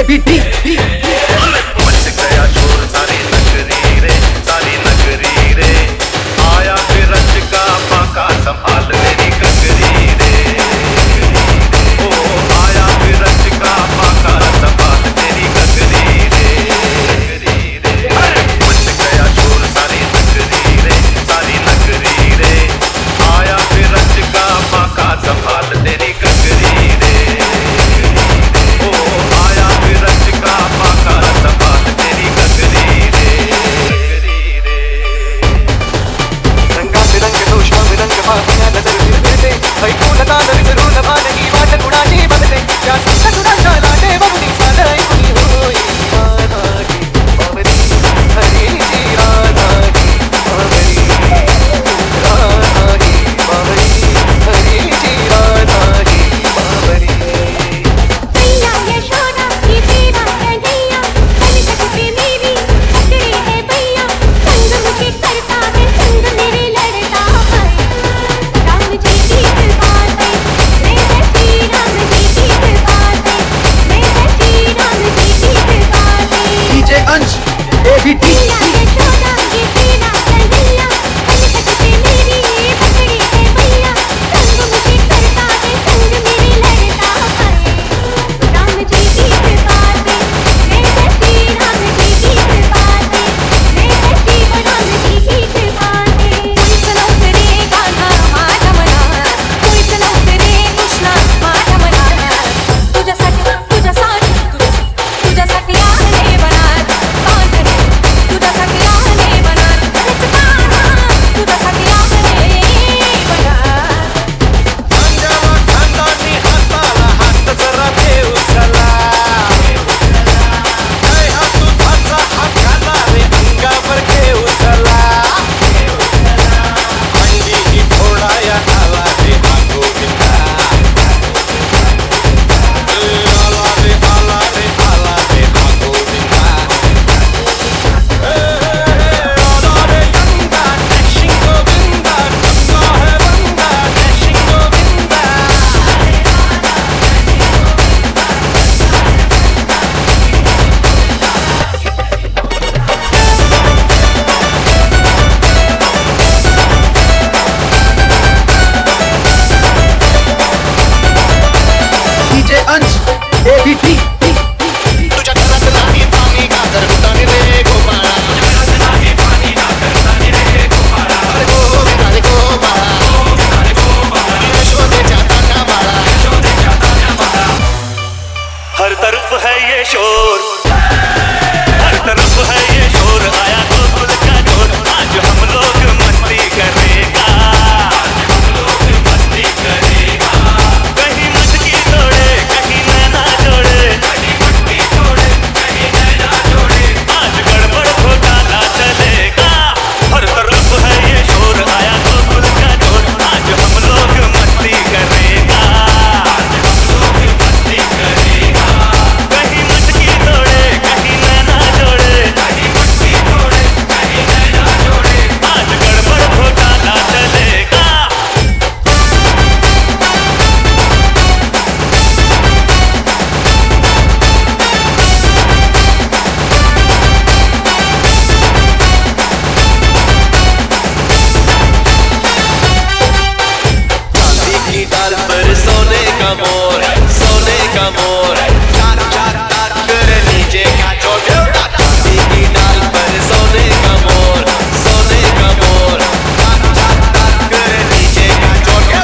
ABT much गया शोर सारी नगरी रे, सारी नगरी रे। आया फिर रच का फाका संभाल मेरी गगरी रे। ओ आया फिर रच का फाका संभाल मेरी गगरी रे। मच गया शोर सारी नगरी रे, सारी नगरी रे। आया फिर रच का फाका संभाल तेरी गगरी रे। ओ आया फिर रच का फाका संभाल तेरी गगरी रे। रंगा रंग दोषा रंग माया नदर फिरते ऐकू लगा नवी जरूर नभानगी वाट कुणाची बदले या संत कुणाच्या लाटे बघणी सादय कुणी होई राधागी बाबरी हरीची राधागी बाबरी राधागी बाबरी हरीची राधागी बाबरी भैया यशोदा की सेवा कन्हैया बन सकते मेरी पकड़े है भैया संग मुझे करता है संग मेरे लड़ता है राम जी की कृपा से मैं श्री राम जी की कृपा से मैं श्री राम जी की कृपा से DJ अंश ABT भैया यशोदा की सेवा कन्हैया बन सकते मेरी पकड़े है भैया संग मुझे करता है संग मेरे लड़ता है राम जी की कृपा से मैं श्री राम जी की कृपा से मैं श्री राम जी की कृपा से कोई चलो तेरे गाना माझा मना कोई चलो तेरे कृष्णा माझा मना तुझ्यासाठी आले बनात बांधले तुझ्यासाठी आले बनात रचकाना तुझ्यासाठी आले बनात खांद्याला खांदानी हाताला हात जरा देऊ चला। काय हा तुझाचा हात घाला रे अंगावर घेऊ चला। अंडी ही थोडा या आला रे हा गोविंदा। आला रे आला रे आला रे हा गोविंदा। आला रे गंगा डॅशिंग गोविंदा, गंगा है बंदा dashing Govinda. DJ Ansh ABT तुझ्या घरात नाही पाणी गाजर उतानी रे गोपाळा। अरे गोविंदा रे गोपाळा, यशोदेच्या तान्या बाळा। हर तरफ है ये शोर, हर तरफ है ये शोर। आया गोकुल का जोर, आज हम लोग मस्ती करेगा। कहीं मटकी तोड़े, कहीं नैना जोड़े। आज गड़बड़ घोटाला चलेगा। हर तरफ है ये शोर, आया गोकुल का जोर। आज हम लोग मस्ती करेगा। कहीं मटकी तोड़े, कहीं नैना जोड़े। आज गड़बड़ घोटाला चलेगा। चांदी की डाल पर सोने का मोर, सोने का मोर। चार चार तार कर नीचे का छोटे। चांदी की डाल पर सोने का मोर, सोने का मोर। चार चार तार कर नीचे का छोटे।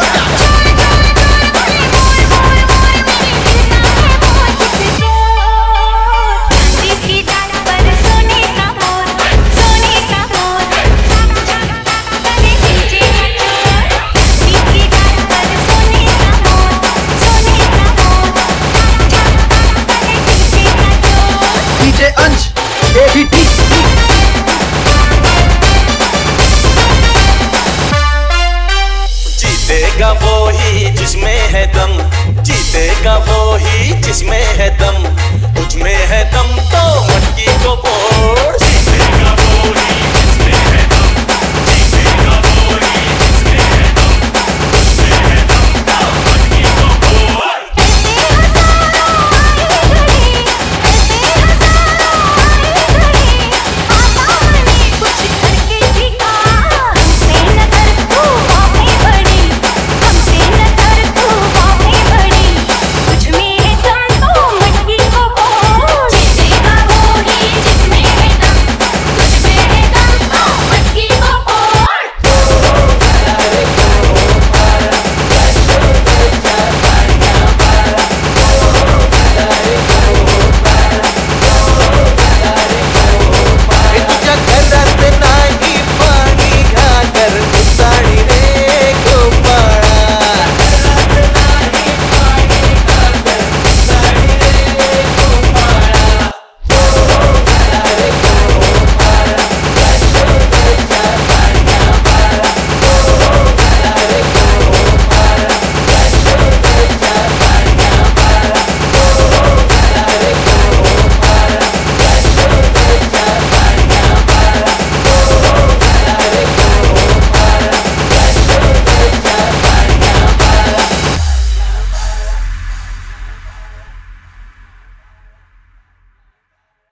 चांदी की डाल पर सोने का मोर, सोने का मोर। चाक चाक ताक करे नीचे का चोर। चांदी की डाल पर सोने का मोर, सोने का मोर। चाक चाक ताक करे नीचे का चोर। DJ अंश ABT जीतेगा वो ही जिसमें है दम, जीतेगा वो ही जिसमें है दम। तुझ में है दम तो मटकी को बोल।